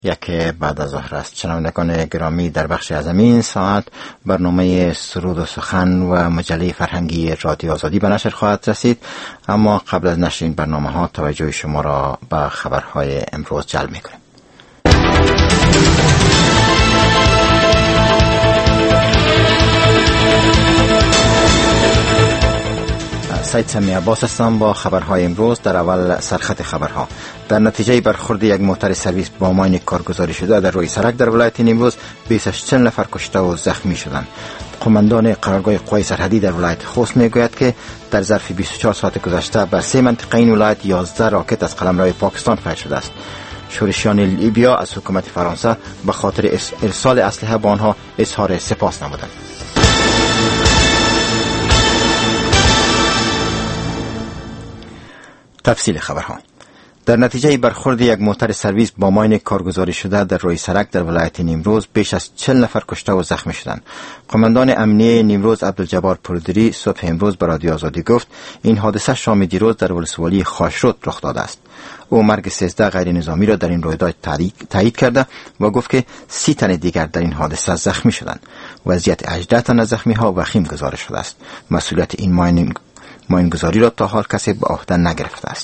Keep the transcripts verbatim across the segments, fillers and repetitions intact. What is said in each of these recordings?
یک بعد از ظهر است. شنوندگان گرامی، در بخش از این ساعت برنامه سرود و سخن و مجله فرهنگی رادیو آزادی به نشر خواهد رسید، اما قبل از نشر این برنامه ها توجه شما را به خبرهای امروز جلب می‌کنیم. سید سمی عباس هستم با خبرهای امروز. در اول سرخط خبرها: در نتیجه برخورد یک موتر سرویس با ماین کارگزاری شده در روی سرک در ولایت نیمروز بیش از چهل نفر کشته و زخمی شدند. قماندان قرارگاه قوای سرحدی در ولایت خوست میگوید که در ظرف بیست و چهار ساعت گذشته بر سه منطقه این ولایت یازده راکت از قلمرو پاکستان فیر شده است. شورشیان لیبیا از حکومت فرانسه به خاطر ارسال اسلحه به آنها اظهار سپاس نمودند. تفصیل خبرها: در نتیجه برخورد یک موتر سرویس با ماین کارگزاری شده در روی سرک در ولایت نیمروز بیش از چهل نفر کشته و زخمی شدند. قماندان امنیه نیمروز عبدالجبار پرودری صبح امروز به رادیو آزادی گفت این حادثه شام دیروز در ولسوالی خاشرود رخ داده است. او مرگ سیزده غیر نظامی را در این رویداد تایید کرده و گفت که سی تن دیگر در این حادثه زخمی شدند. وضعیت هجده تن از زخمی ها وخیم گزارش شده است. مسئولیت این ماین ماینگذاری را تا حال کسی به عهده نگرفته است.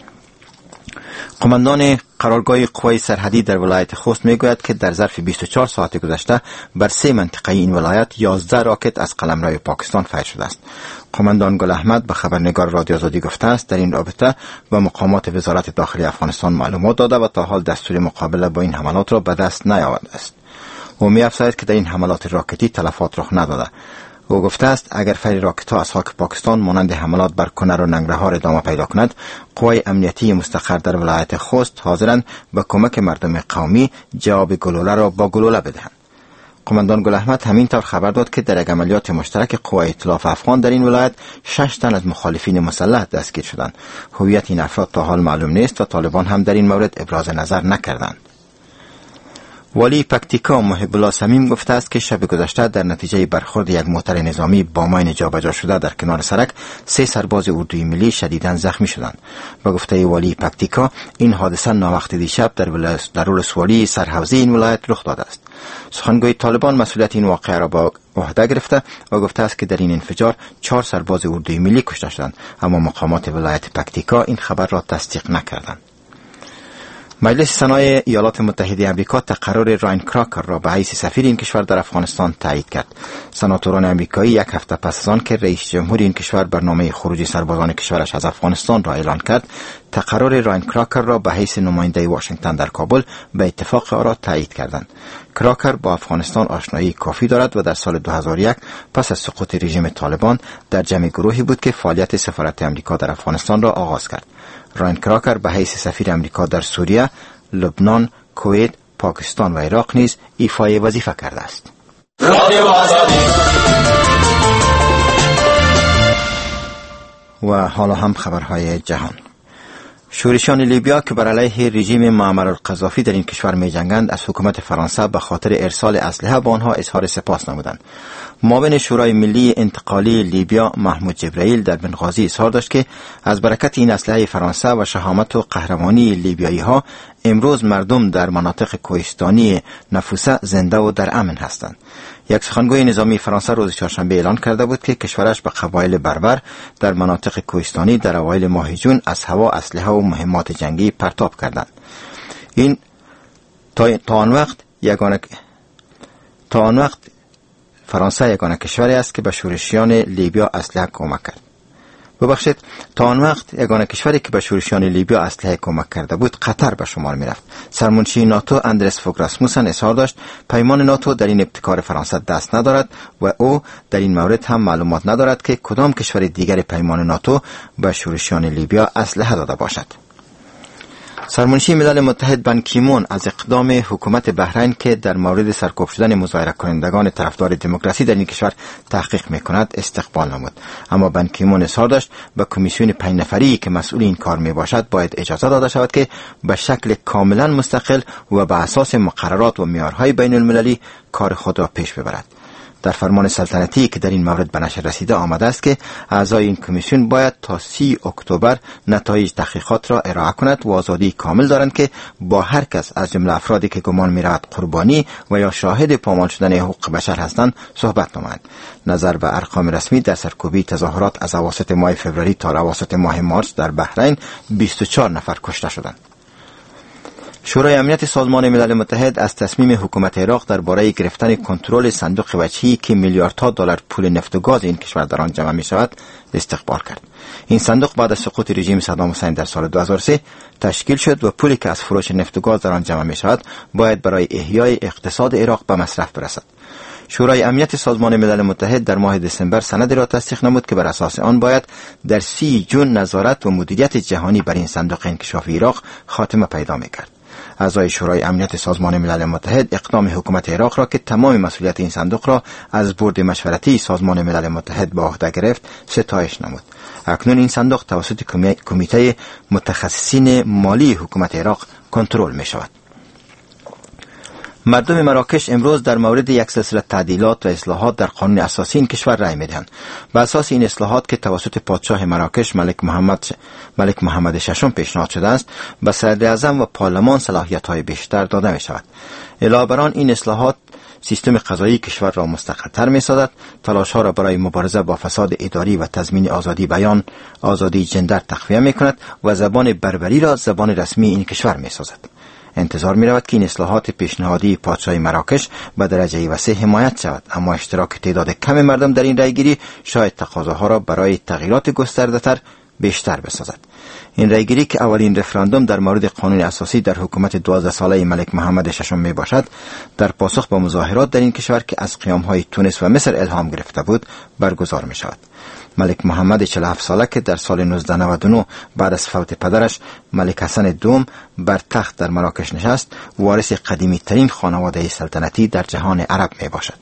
قماندان قرارگاه قوای سرحدی در ولایت خوست میگوید که در ظرف بیست و چهار ساعت گذشته بر سه منطقه این ولایت یازده راکت از قلمرو پاکستان فیر شده است. قماندان گل احمد به خبرنگار رادیو آزادی گفته است در این رابطه به مقامات وزارت داخلی افغانستان معلومات داده و تا حال دستور مقابله با این حملات را به دست نیاورده است. او می‌افزاید که در این حملات راکتی تلفات رخ نداده. او گفته است اگر فیر راکت ها از خاک پاکستان مانند حملات بر کنر و ننگرهار ادامه پیدا کند، قوای امنیتی مستقر در ولایت خوست حاضرند به کمک مردم قومی جواب گلوله را با گلوله بدهند. قماندان گل احمد همین طور خبر داد که در یک عملیات مشترک قوای ائتلاف افغان در این ولایت شش تن از مخالفین مسلح دستگیر شدند. هویت این افراد تا حال معلوم نیست و طالبان هم در این مورد ابراز نظر نکردند. والی پکتیکا محب الله صمیم گفته است که شب گذشته در نتیجه برخورد یک موتر نظامی با ماین جابجا شده در کنار سرک سه سرباز اردوی ملی شدیداً زخمی شدند. به گفته والی پکتیکا این حادثه ناوقت دیشب در در ولسوالی سرحوزه این ولایت رخ داده است. سخنگوی طالبان مسئولیت این واقعه را به عهده گرفته و گفته است که در این انفجار چهار سرباز اردوی ملی کشته شدند، اما مقامات ولایت پکتیکا این خبر را تصدیق نکردند. مجلس سنای ایالات متحده آمریکا تقرر راین کراکر را به حیث سفیر این کشور در افغانستان تایید کرد. سناتوران آمریکایی یک هفته پس از آن که رئیس جمهور این کشور برنامه خروج سربازان کشورش از افغانستان را اعلان کرد، تقرر راین کراکر را به حیث نماینده واشنگتن در کابل به اتفاق آرا تایید کردند. کراکر با افغانستان آشنایی کافی دارد و در سال دو هزار و یک پس از سقوط رژیم طالبان در جمع گروهی بود که فعالیت سفارت آمریکا در افغانستان را آغاز کرد. راین کراکر به حیث سفیر آمریکا در سوریه، لبنان، کویت، پاکستان و عراق نیز ایفای وظیفه کرده است. و حالا هم خبرهای جهان. شورشیان لیبیا که بر علیه رژیم معمر القذافی در این کشور می جنگند از حکومت فرانسه به خاطر ارسال اسلحه به آنها اظهار سپاس نمودند. معاون شورای ملی انتقالی لیبیا محمود جبرائیل در بنغازی اظهار داشت که از برکت این اسلحه فرانسه و شهامت و قهرمانی لیبیایی ها امروز مردم در مناطق کوهستانی نفوسه زنده و در امن هستند. یک سخنگوی نظامی فرانسه روز چهارشنبه اعلان کرده بود که کشورش به قبایل بربر در مناطق کوهستانی در اوایل ماه جون از هوا اسلحه و مهمات جنگی پرتاب کردند. این تا, تا آن وقت یگانه تا آن وقت فرانسه یگانه کشوری است که به شورشیان لیبیا اسلحه کمک کرد. ببخشید تا آن وقت یگانه کشوری که به شورشیان لیبیا اسلحه کمک کرده بود قطر به شمار می رفت. سرمنشی ناتو اندرس فوگ راسموسن اظهار داشت پیمان ناتو در این ابتکار فرانسه دست ندارد و او در این مورد هم معلومات ندارد که کدام کشور دیگر پیمان ناتو به شورشیان لیبیا اسلحه داده باشد. سرمنشی ملل متحد بن کی مون از اقدام حکومت بحرین که در مورد سرکوب شدن مظاهره کنندگان طرفدار دموکراسی در این کشور تحقیق می‌کند استقبال نمود، اما بن کی مون اصرار داشت به کمیسیون پنج نفری که مسئول این کار میباشد باید اجازه داده شود که به شکل کاملا مستقل و بر اساس مقررات و معیارهای بین المللی کار خود را پیش ببرد. در فرمان سلطنتی که در این مورد به نشر رسیده آمده است که اعضای این کمیسیون باید تا سی اکتبر نتایج تحقیقات را ارائه کند و آزادی کامل دارند که با هر کس از جمله افرادی که گمان می‌رود قربانی و یا شاهد پامال شدن حقوق بشر هستند صحبت نمایند. نظر به ارقام رسمی در سرکوبی تظاهرات از اواسط ماه فوریه تا اواسط ماه مارس در بحرین بیست و چهار نفر کشته شدند. شورای امنیت سازمان ملل متحد از تصمیم حکومت عراق درباره گرفتن کنترل صندوق وجهی که میلیاردها دلار پول نفت و گاز این کشور در آن جمع می شود استقبال کرد. این صندوق بعد از سقوط رژیم صدام حسین در سال دو هزار و سه تشکیل شد و پولی که از فروش نفت و گاز در آن جمع می شود باید برای احیای اقتصاد عراق به مصرف برسد. شورای امنیت سازمان ملل متحد در ماه دسامبر سندی را تصدیق نمود که بر اساس آن باید در سی جون نظارت و مدیریت جهانی بر این صندوق انکشافی عراق خاتمه پیدا می کرد. اعضای شورای امنیت سازمان ملل متحد اقدام حکومت عراق را که تمام مسئولیت این صندوق را از بورد مشورتی سازمان ملل متحد به عهده گرفت ستایش نمود. اکنون این صندوق توسط کمیته متخصصین مالی حکومت عراق کنترل می شود. مردم مراکش امروز در مورد یک سلسله تعدیلات و اصلاحات در قانون اساسی این کشور رأی می‌دهند. بر اساس این اصلاحات که توسط پادشاه مراکش ملک محمد ملک محمد ششم پیشنهاد شده است، به صدر اعظم و پارلمان صلاحیت‌های بیشتر داده می‌شود. علاوه بر آن این اصلاحات سیستم قضایی کشور را مستقل‌تر می‌سازد، تلاش‌ها را برای مبارزه با فساد اداری و تضمین آزادی بیان، آزادی جندر تقویت می‌کند و زبان بربری را زبان رسمی این کشور می‌سازد. انتظار می رود که این اصلاحات پیشنهادی پادشاه مراکش به درجه وسیع حمایت شود، اما اشتراک تعداد کم مردم در این رأیگیری شاید تقاضاها را برای تغییرات گسترده‌تر بیشتر بسازد. این رأیگیری که اولین رفراندوم در مورد قانون اساسی در حکومت دوازده ساله ملک محمد ششم می باشد، در پاسخ به مظاهرات در این کشور که از قیام‌های تونس و مصر الهام گرفته بود برگزار می شود. ملک محمد چهل و هفت ساله که در سال نوزده نود و نه بعد از فوت پدرش ملک حسن دوم بر تخت در مراکش نشست، وارث قدیمی ترین خانواده سلطنتی در جهان عرب می باشد.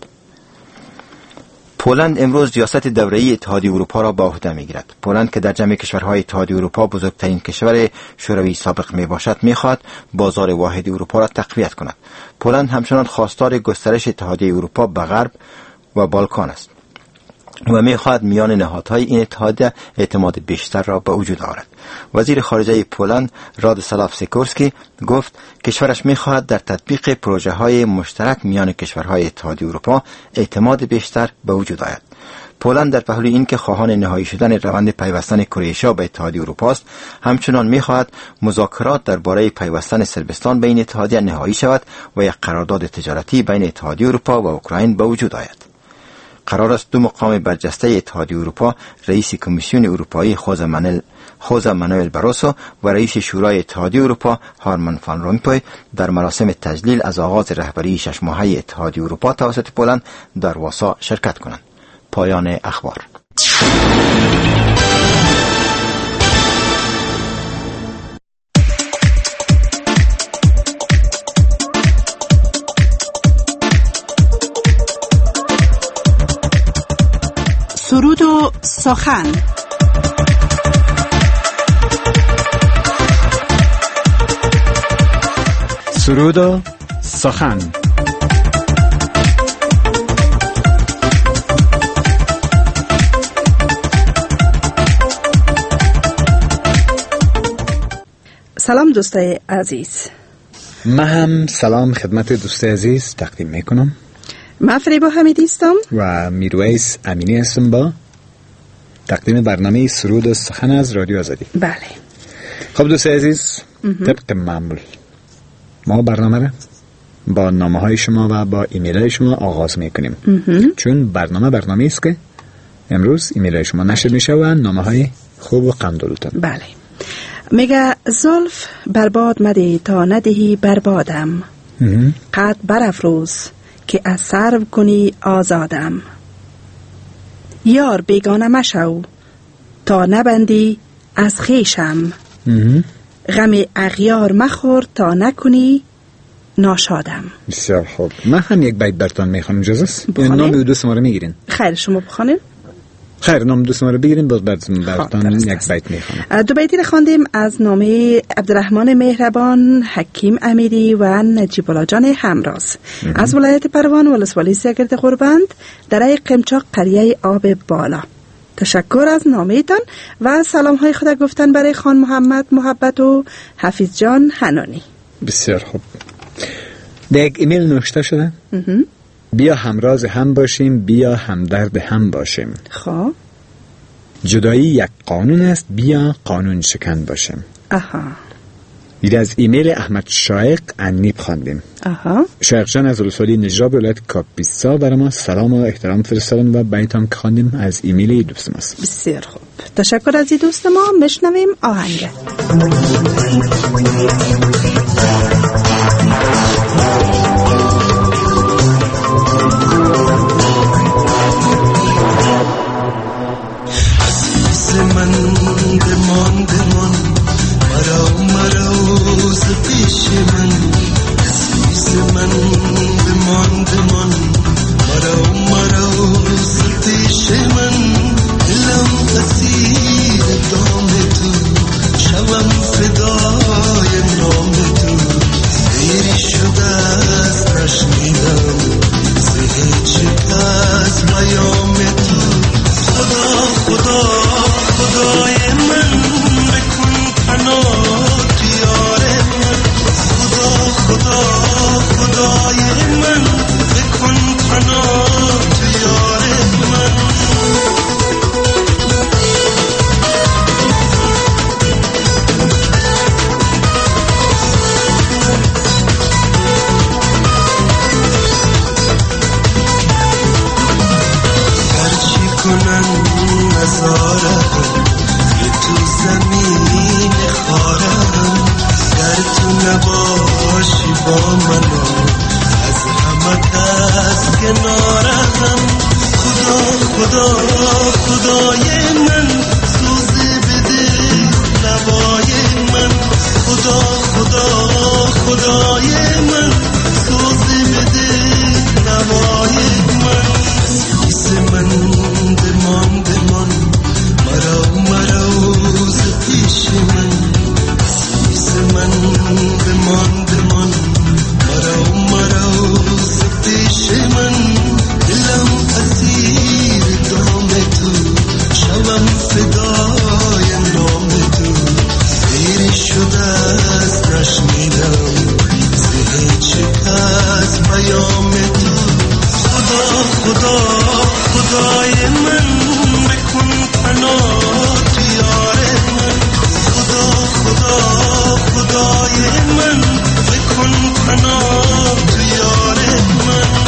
پولند امروز ریاست دوره‌ای اتحادیه اروپا را به عهده می‌گیرد. پولند که در جمع کشورهای اتحادیه اروپا بزرگترین کشور شوروی سابق میباشد، می‌خواهد بازار واحد اروپا را تقویت کند. پولند همچنان خواستار گسترش اتحادیه اروپا به غرب و بالکان است و می‌خواهد میان نهادهای این اتحادیه اعتماد بیشتر را به وجود آورد. وزیر خارجه پولند رادوسلاو سیکورسکی گفت کشورش می‌خواهد در تطبیق پروژه‌های مشترک میان کشورهای اتحادیه اروپا اعتماد بیشتر به وجود آید. پولند در پهلوی این که خواهان نهایی شدن روند پیوستن کرواتیا به اتحادیه اروپا است، همچنان می‌خواهد مذاکرات درباره پیوستن صربستان به این اتحادیه نهایی شود و یک قرارداد تجارتی بین اتحادیه اروپا و اوکراین به وجود آید. قرار است دو مقام برجسته اتحادیه اروپا، رئیس کمیسیون اروپایی خوزه مانوئل خوزه مانوئل باروسو و رئیس شورای اتحادیه اروپا هارمان فان رومپوی در مراسم تجلیل از آغاز رهبری شش ماهه اتحادیه اروپا توسط پولند در وارسا شرکت کنند. پایان اخبار. سرود و سخن. سرود و سخن. سلام دوستای عزیز. من هم سلام خدمت دوستای عزیز تقدیم میکنم. من فریبا حمیدی هستم و میرویس امینی هستم با تقدیم برنامه سرود و سخن از رادیو آزادی. بله. خب دوستای عزیز، طبق معمول ما برنامه را با نامه های شما و با ایمیل های شما آغاز میکنیم، چون برنامه برنامه است که امروز ایمیل های شما نشر میشه و نامه های خوب و قندولتون. بله. میگه زلف برباد مده تا ندهی بربادم، قد برافروز که از سرو کنی آزادم. یار بیگانه مشو تا نبندی از خیشم، غم اغیار مخور تا نکنی ناشادم. بسیار خوب. من هم یک بیت براتون میخوانم، اجازه است؟ نام دو دوست ما رو میگیرین؟ خیر، شما بخونین. خیر، نام دوست ما رو بگیریم، باز براتون یک بیت میخوانم. دو بیتی رو خواندیم از نامه عبدالرحمن مهربان، حکیم امیری و نجیب الله جان همراز از ولایت پروان ولسوالی سرگرد غربند در قمچاق قریه آب بالا. تشکر از نامه‌تان و سلام های خدا گفتن برای خان محمد محبت و حفیظ جان حنانی. بسیار خوب. در یک ایمیل نوشته شده بیا همراز هم باشیم، بیا همدرد هم باشیم. خب جدایی یک قانون است، بیا قانون شکن باشیم. آها. این از ایمیل احمد شایق انیب خواندیم. آها. شایق جان از ولسوالی نجراب ولایت کاپیسا برای ما سلام و احترام فرستادن و بیت هم که خواندیم از ایمیل دوست ماست. بسیار خوب. تشکر از این دوست ما. مشنویم آهنگ. من دمان دمان مرا مرا ز پیش من، عزیز من دمان دمان مرا مرا ز پیش من. دلم اسیر دام تو، شوم فدای نام تو. دیری شده است نشنیدم ز هیچ کس پیام تو. خدا خدا خدای من بکن پناه دیار من. خدا خدا خدای من بکن پناه دیار من. هرچی کنن نزارم تو زمین خارم، در تو نباشی با منو از همه دست کنارم. خدا خدا خدای من سوزی بده نوای من. خدا خدا خدای من سوزی بده نوای من. عزیز من دمان دمان مرا مرا ز پیش من، عزیز من دمان دمان مرا مرا ز پیش من. دلم اسیر دام تو، شوم فدای نام تو. دیری شده است نشنیدم ز هیچ کس پیام تو. خدا خدا خدای من بکن پناه دیار من. خدا خدا خدای من بکن پناه دیار من.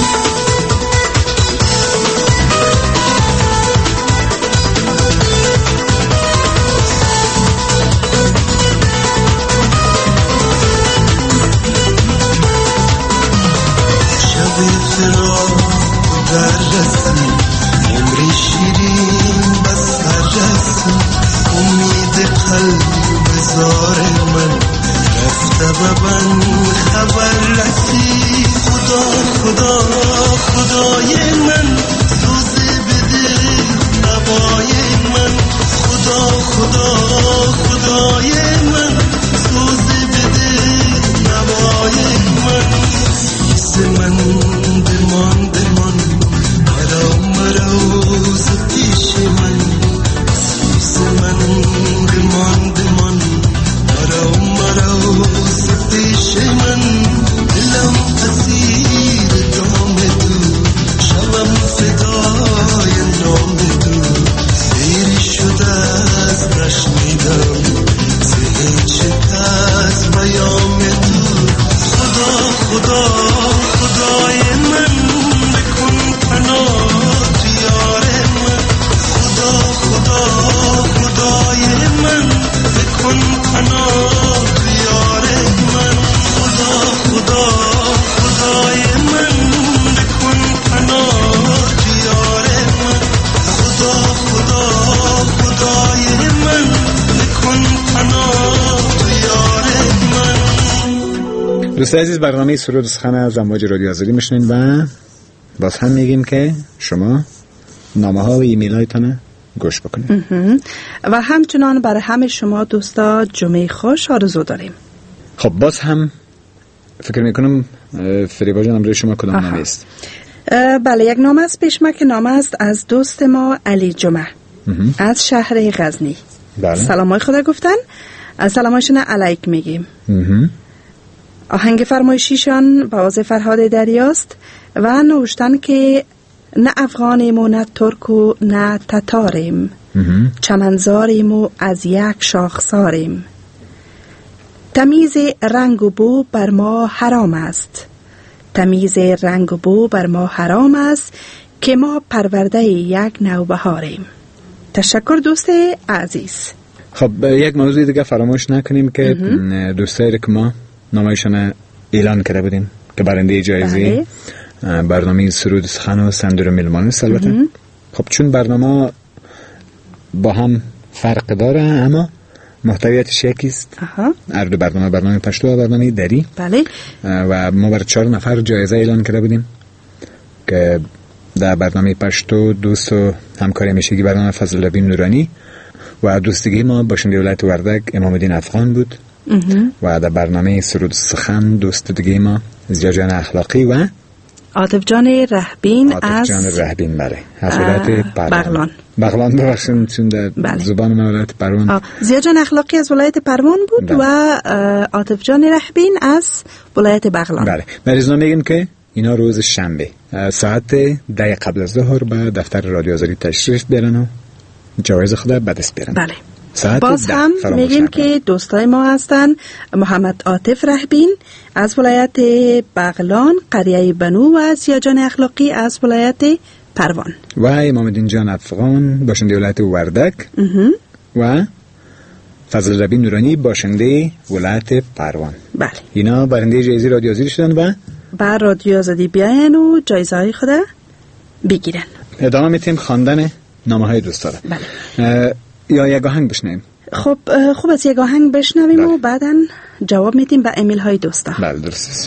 شب فراق در رسید، عمری شیرین بس هر رسید. امید قلب زار من رفته و من خبر رسید. خدا خدا خدای من سوزی بده نوای من. خدا خدا خدای من سوزی بده نوای من. عزیز من دمان دمان مرا مرا ز پیش من، عزیز من دمان دمان مرا مرا ز پیش من. دلم اسیر دام تو، شوم فدای نام تو. دیری شده است نشنیدم ز هیچ کس پیام تو. خدا خدا خدای من بکن پناه دیار من. خدا خدا خدای من بکن پناه دیار من. خدا خدا خدای من بکن پناه دیار من. خدا خدا خدای من بکن پناه دیار من. دوست عزیز، برنامه سرود سخن از امواج رادیو آزادی میشنین و باز هم میگیم که شما نامه ها و ایمیل هایتان گوش بکنید. و همچنان برای همه شما دوستا جمعه خوش آرزو داریم. خب باز هم فکر میکنم فریبا جان امروز شما کدام نامه است؟ بله، یک نامه از پیشمک نامه است از دوست ما علی جمعه از شهر غزنی. بله. سلامای خدا گفتن، سلامایشون علیک میگیم. آهنگ فرمایشیشان با آواز فرهاد دریاست و نوشتن که نه افغانیم و نه ترک و نه تتاریم، چمنزاریم و از یک شاخساریم. تمیز رنگ و بو بر ما حرام است، تمیز رنگ و بو بر ما حرام است که ما پرورده یک نوبهاریم. تشکر دوست عزیز. خب یک موضوع دیگه فراموش نکنیم که دوستایی که ما نامایشان اعلان کرده بودیم که برنده جایزه برنامه سرود سخن و صندوق میلمانه است. البته خب چون برنامه با هم فرق داره اما محتویاتش یکیست. هر دو برنامه، برنامه پشتو و برنامه دری. بله. و ما بر چهار نفر جایزه اعلان کرده بودیم که در برنامه پشتو دوست و همکاری همیشگی برنامه فضل‌الدین نورانی و دوستگی ما باشنده ولایت وردک امام الدین افغان بود. و در برنامه سرود سخن دوست دیگه ما زیا جان اخلاقی و عاطف جان رهبین عاطف از جان رهبین بله از ولایت بغلان. بغلان ببخشید چون در بله. زبان ما ولایت پروان. زیا جان اخلاقی از ولایت پروان بود بله. و عاطف جان رهبین از ولایت بغلان. بله. مریضا میگن که اینا روز شنبه ساعت ده قبل از ظهر به دفتر رادیو آزادی تشریف بیارن و جوایز خود به دست بیارن. بله. باز هم میگیم که دوستای ما هستن محمد عاطف رهبین از ولایت بغلان، قریه بنو و زیا جان اخلاقی از ولایت پروان و امام الدین جان افغان باشنده ولایت وردک و فضل‌الدین نورانی باشنده ولایت پروان. بله. اینا برنده جایزه رادیو آزادی شدن و بر رادیو آزادی بیاین و جایزه های خود بگیرن. ادامه میتیم خواندن نامه های دوستا. بله. یا یک آهنگ بشنویم. خب خوب است یک آهنگ بشنویم بله. و بعداً جواب میدیم به ایمیل های دوستا. بله درست است.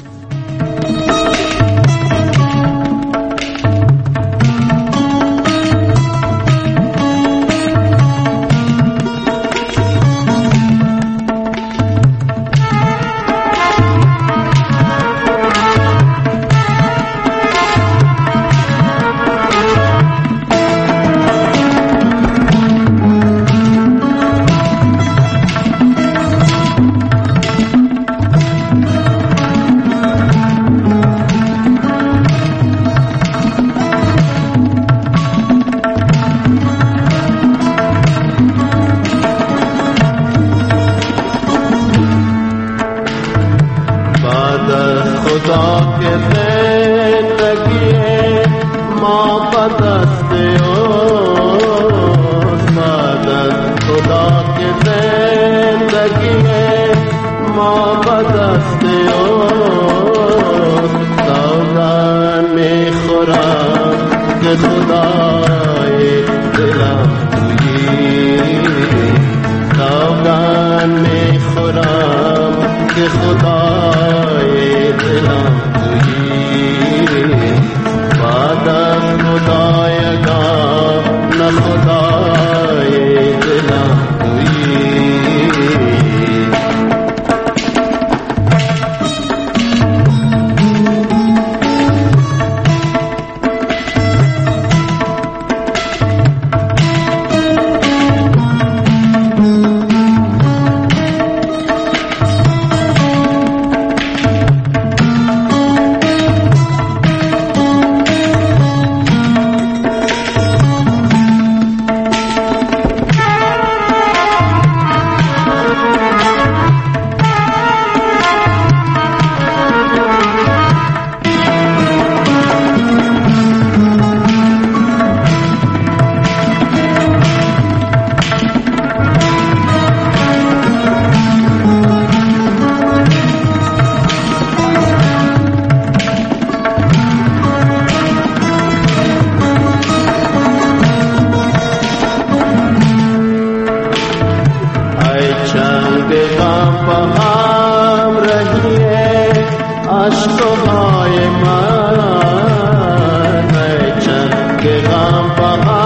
اشک‌های من ای چند که غم بهار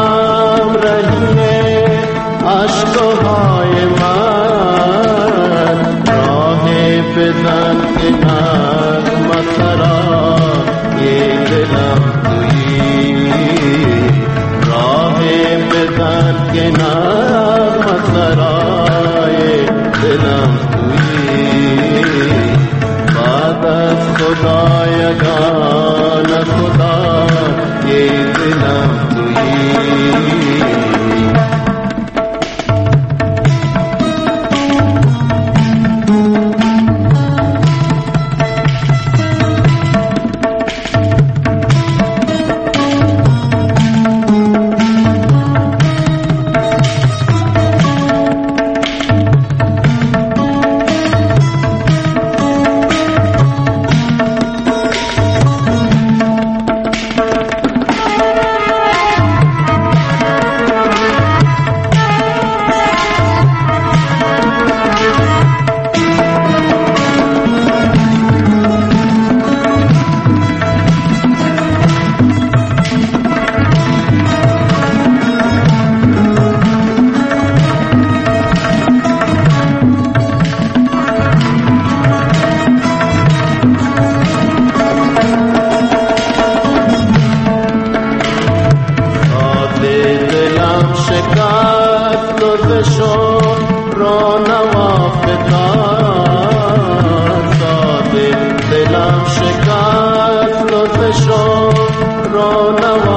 شکست و فشار را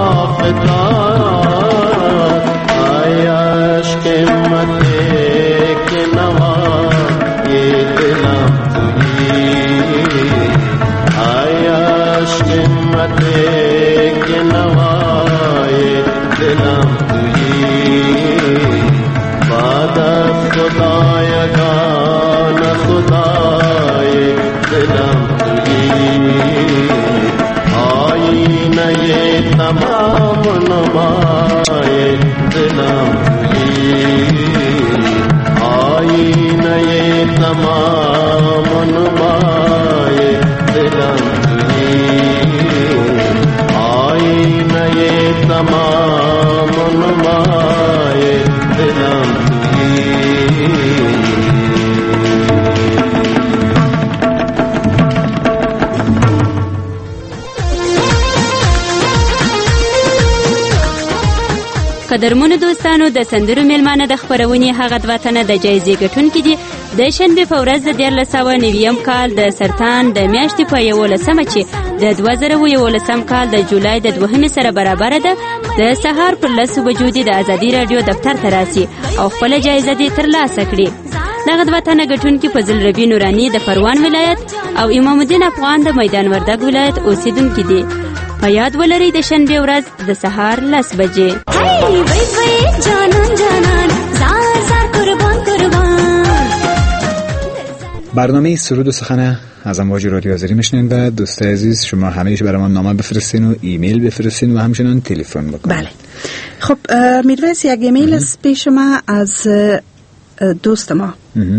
نوافتاد ای عشق مته که نوای دلم تویی ای عشق مته که نوای دلم تویی بعد از خدایگان خدای دلم تویی آینه تمام نمای دلم تویی آینه تمام نمای دلم تویی آینه تمام نمای دلم قدرمنو دوستانو د سندرو میلمانه د خبرونې هغه دوه تنه د جایزې ګټونکي دي. د شنبې په ورځ د دیارلس سوه نویم کال د سرطان د میاشتې په یولسمه چې د دوه زره یولسم کال د جولای د دوهمې سره برابره ده د سهار پر لسو بجو دې د ازادي راډیو دفتر ته راسي او خپله جایزه دې ترلاسه کړي. دغه دوه تنه ګټونکي فضل ربی نوراني د پروان ولایت او امام الدین افغان د میدان وردګ ولایت اوسیدونکي دي. په یاد ولرئ د شنبې ورځ د سهار لس بجې. برنامه سرود و سخن از امواج رادیو آذری میشنین و دوستای عزیز شما همیشه برای ما نامه بفرستین و ایمیل بفرستین و همچنان تلفن بکنین. بله. خب میرویس یک ایمیل از پیش ما از دوست ما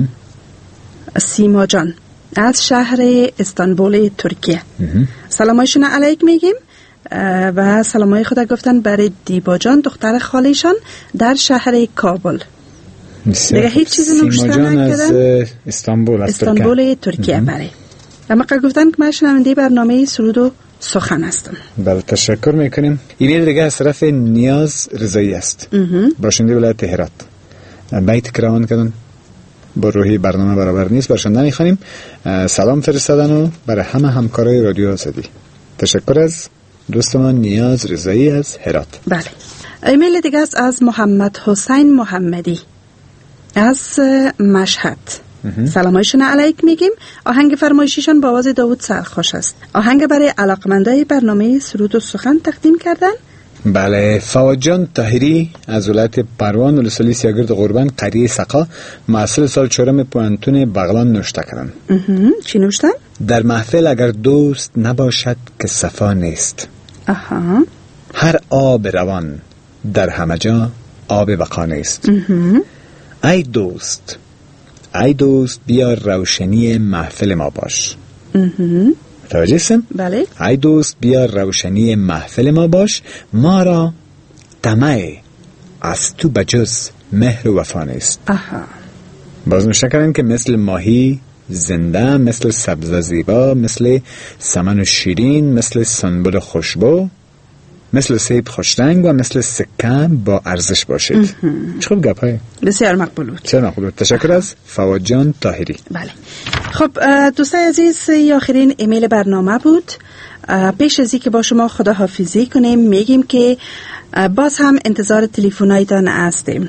سیما جان از شهر استانبول ترکیه. سلامایشون علیک میگیم و سلامای خدا گفتن برای دیبا جان دختر خالیشان در شهر کابل. دیگه هیچ چیزی نوشته نکردن. استانبول استانبول ترکیه. بله. اما گفتن که من شنونده برنامه سرود و سخن هستم. بله تشکر میکنیم. ایمیل دیگه از طرف نیاز رضایی است. باشنده ولایت هرات. بیت کراوان کردن با روحی برنامه برابر نیست برشان نمیخوانیم. سلام فرستادن و برای همه همکارای رادیو آزادی. تشکر از دوستمان نیاز رضایی از هرات. بله. ایمیل دیگه است از محمد حسین محمدی از مشهد. سلامایشون علیک میگیم. آهنگ فرمایشیشان با آواز داوود سرخوش است. آهنگ برای علاقمندای برنامه سرود و سخن تقدیم کردن. بله. فواد جان طاهری از ولایت پروان ولسوالی سیاگرد قربان قریه سقا محصل سال چهارم پوانتون بغلان نوشته کردن. چی نوشتن؟ در محفل اگر دوست نباشد که صفا نیست. آها. هر آب روان در همه جا آب بقا نیست. ای دوست ای دوست بیا روشنی محفل ما باش. متوجه هستم؟ بله. ای دوست بیا روشنی محفل ما باش، ما را طمع از تو بجز مهر و وفا نیست. آها. باز نوشته کردن که مثل ماهی زنده، مثل سبز زیبا، مثل سمن و شیرین، مثل سنبل خوشبو، مثل سیب خوشرنگ و مثل سکه با ارزش باشید. چه خوب گپ های بسیار مقبول بود. چه مقبول بود. تشکر از فواد جان طاهری. بله. خب دوستای عزیز آخرین ایمیل برنامه بود. پیش از اینکه با شما خداحافظی کنیم میگیم که باز هم انتظار تلفن‌هایتان هستیم.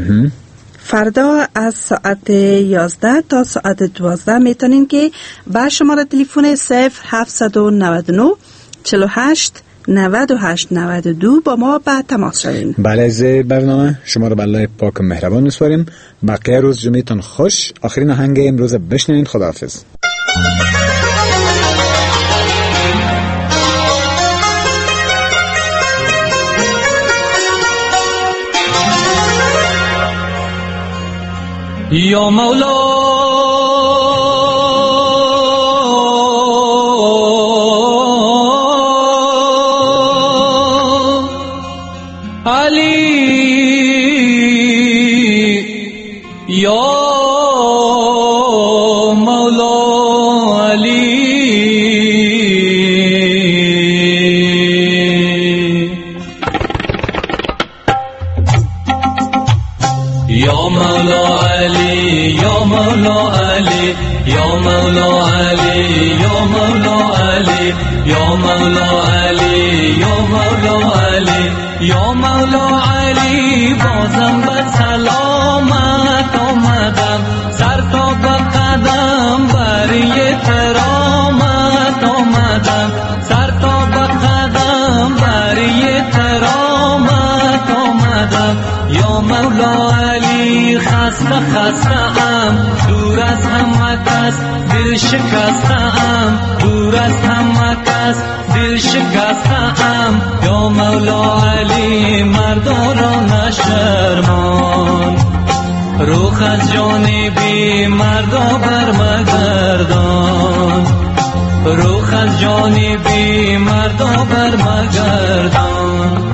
فردا از ساعت یازده تا ساعت دوازده میتونین که با شماره تلفن صفر هفتصد و نود و نه چهل و هشت نود و هشت نود و دو با ما به تماس شوین. بله از برنامه شما رو به الله پاک و مهربان میسپاریم. بقیه روز جمعتون خوش. آخرین آهنگ امروز بشنوین. خداحافظ. یا مولا علی یا مولا علی یا مولا علی یا مولا یا مولا علی یا مولا علی یا مولا علی بازم به سلامت آمدم سر تا به قدم بری کرامت آمدم سر تا به قدم بری کرامت آمدم یا مولا علی خسته خسته ام دور از همه کس دل شکسته ام دور از همه کس دل شکسته ام یا مولا علی مردا را نشرمان روح از جانبی مردا برمگردان روح از جانبی مردا برمگردان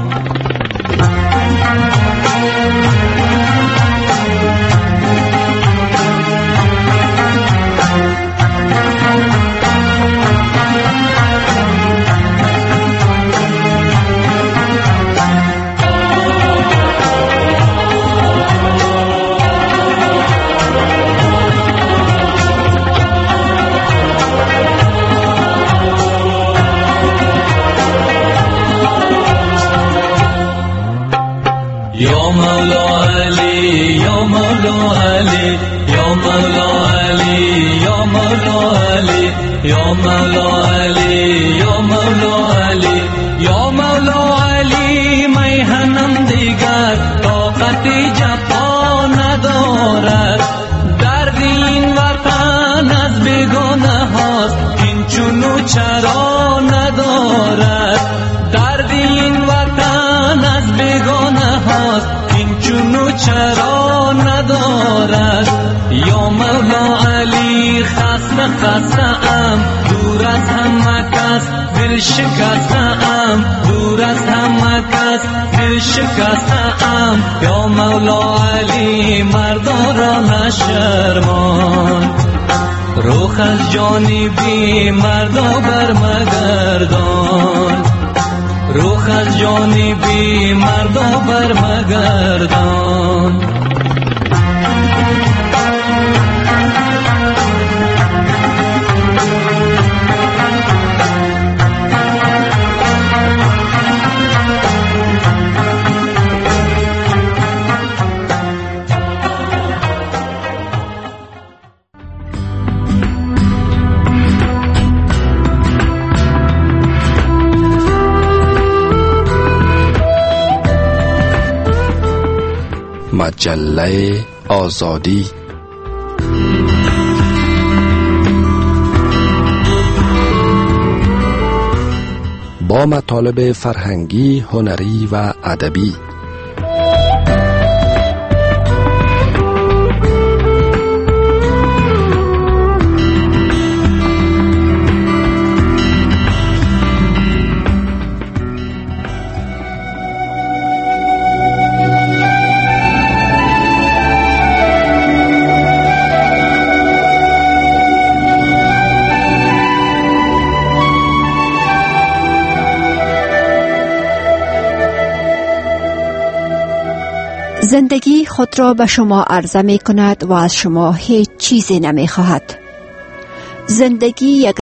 یا مولا علی یا مولا علی یا مولا علی یا مولا علی یا مولا علی یا مولا علی یا مولا علی میهنم دیگر طاقت جفا ندارد درد این وطن از بیگانه هاست این چونو چرا ندارد درد این وطن از بیگانه هاست این چونو چرا ندارد یا مولا علی خسته خسته ام دور از همه کس دل شکسته ام دور از همه کس دل شکسته ام یا مولا علی مردا را نشرمان روح از جانبی مردا برمگردان روح از جانبی مردا برمگردان مجله آزادی با مطالب فرهنگی، هنری و ادبی. زندگی خود را به شما عرضه می کند و از شما هیچ چیزی نمی خواهد. زندگی یک